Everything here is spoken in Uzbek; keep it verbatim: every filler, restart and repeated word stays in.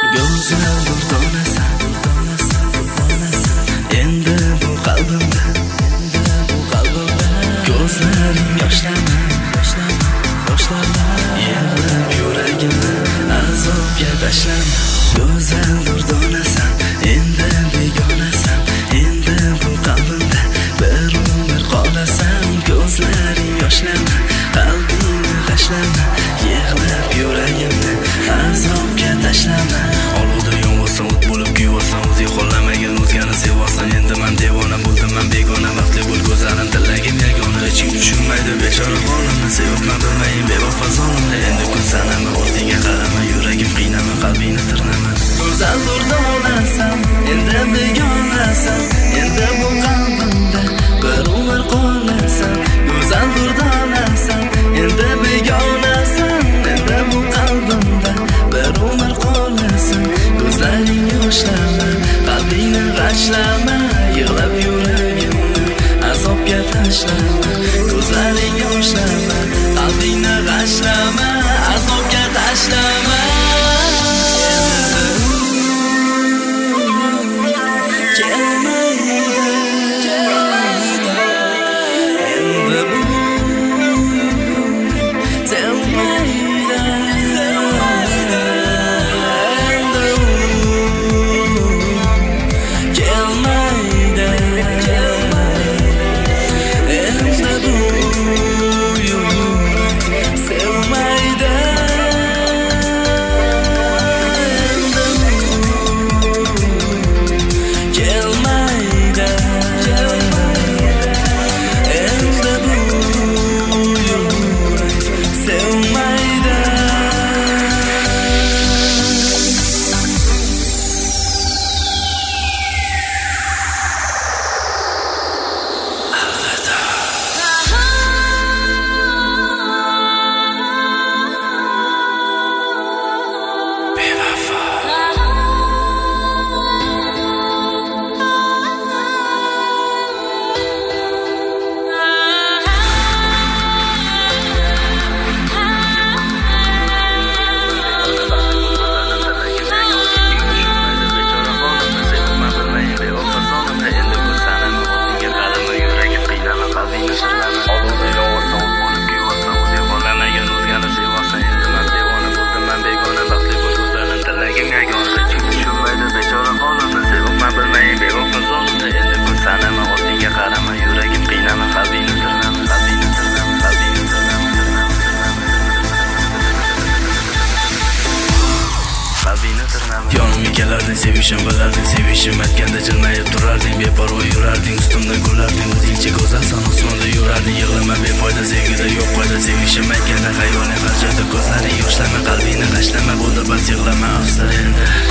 Go'zal durdonasan, endi bu qalbimda, ko'zlaring yoshlama, yoshlama, yig'lab yuragimni azobga tashlama. Go'zal durdonasan, endi begonasan, endi bu qalbimda bir umr qolasan. Ko'zlaring yoshlama, qalbingni tashlama, yig'lab yuragimni azobga tashlama. Olovda yonvosan, o't bo'lib kuyvosan, o'zing xohlamagan o'zgani sevosan. Endi men devona bo'ldim, men begona, vaqtli bo'l ko'zlarim tilagim yagona. Hech kim tushunmaydi bechora holimni, sevibman bilmayin bevafo zolimni. Endi kun sanama, ortiga qarama, yuragim qiynama, qalbingni tirnama. Go'zal durdonasan, endi begonasan, endi bu qalbimda bir umr qolasan. Go'zal durdonasan, endi begonasan, endi bu qalbimda bir umr qolasan. Ko'zlaring yoshlama, qalbingni g'ashlama, yig'lab yuragimni azobga tashlama. Ko'zlaring yoshlama, qalbingni g'ashlama, azobga tashlama. Yonimga kelarding, sevishim bilarding, sevishim aytganda jilmayib turarding, beparvo yurarding, ustimda kularding, o'zingcha go'zalsan, osmonda yurarding. Yig'lama befoyda, sevgida yo'q qoida, sevishim aytganda xayoling qarshida. Ko'zlaring yoshlama, qalbingni g'ashlama, bo'ldi bas yig'lama, afsus endi.